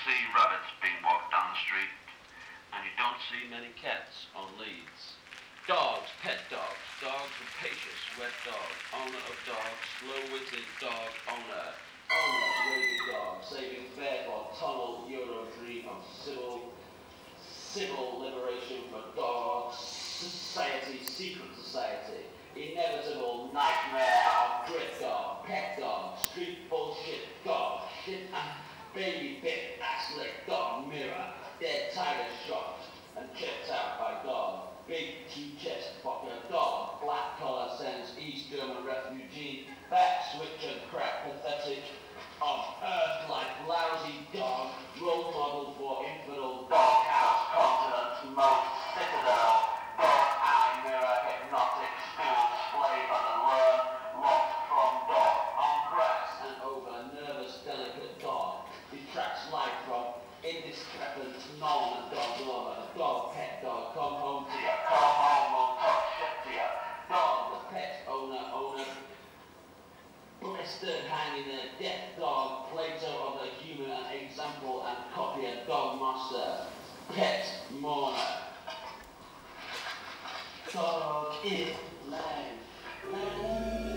see rabbits being walked down the street, and you don't see many cats on leads. Dogs, pet dogs, dogs rapacious, wet dog, owner of dog, slow-witted dog owner, wavy dog, saving fare for tunnel Euro dream of civil liberation for dogs, society, secret society, inevitable nightmare of grit dog, pet dog, street bullshit dog, shit baby bit, ass lick dog, mirror, dead tiger shot and checked out by dog, big T-chest fucker dog, black collar sends East German refugee, back switch and crap pathetic, of earth like lousy dog, role model for infidel dog house continent's most citadel, dog eye mirror hypnotic school slave and alert, locked from dog, undressed and over nervous delicate dog, detracts life from indiscrepant non and dog lover, dog pet dog, come home to you, come home, we'll talk shit to you, dog the pet owner, blistered hanging a death dog, Plato of the human an example and copy a dog master, pet mourner. Dog is lame.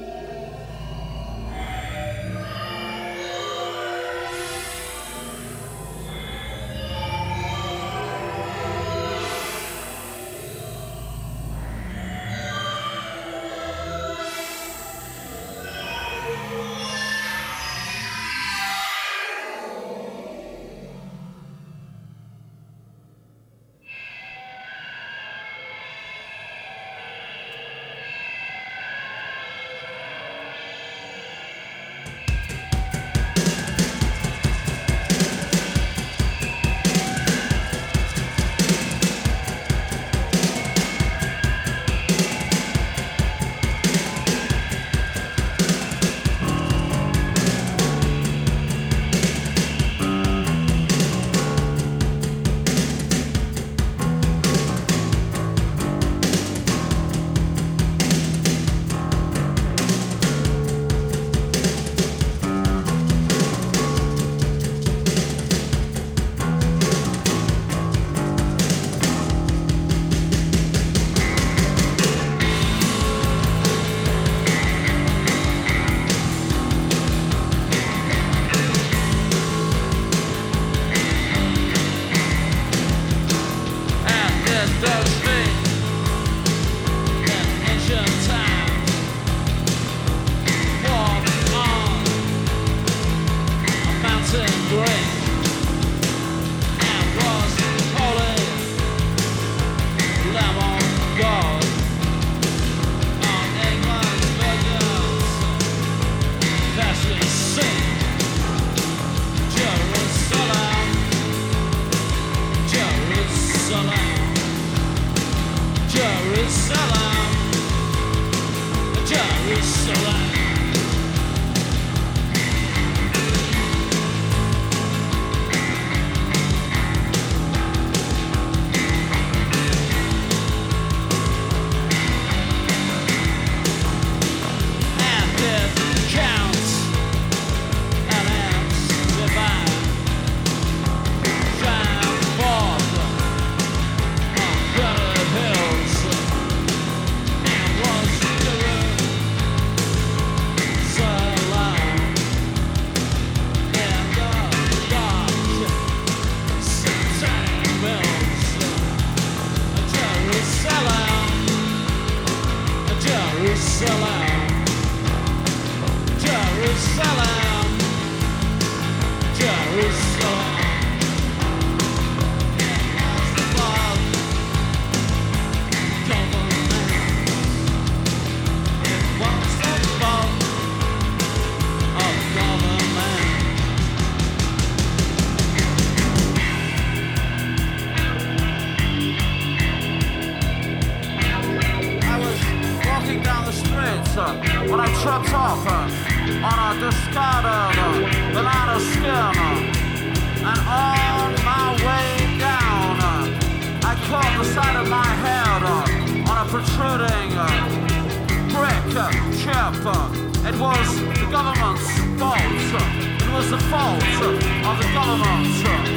It was the government's fault. was the fault of the government.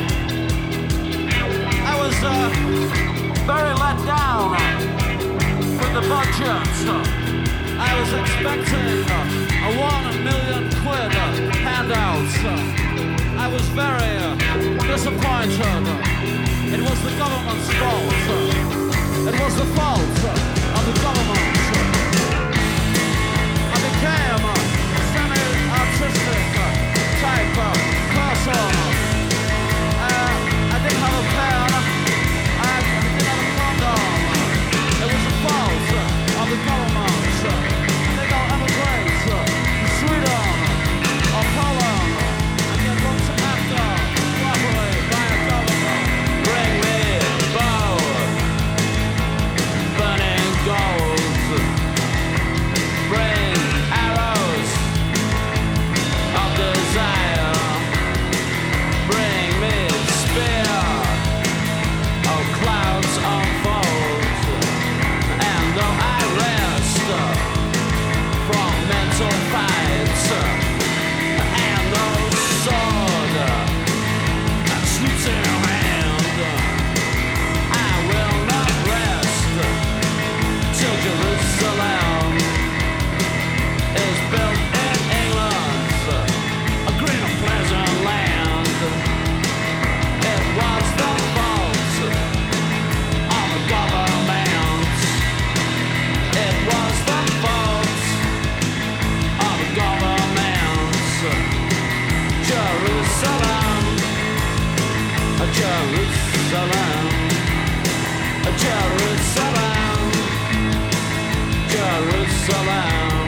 I was very let down with the budget. I was expecting a 1 million quid handout. I was very disappointed. It was the government's fault. It was the fault of the government. I became a semi-artistic type of person. I didn't have a pen. I didn't have a condom. It was the fault of the government. They don't emigrate to Sweden or Poland and get looked after properly by a government. Bring me bow, burning gold. Bring arrows of desire. Bring me spear. Oh, clouds unfold, and though I rest from mental fights, and no sword sleeps in your hand, I will not rest till Jerusalem is built in England, a green and pleasant land. It was the fault of the government. It was the fault of the government. Jerusalem, Jerusalem, Jerusalem, Jerusalem.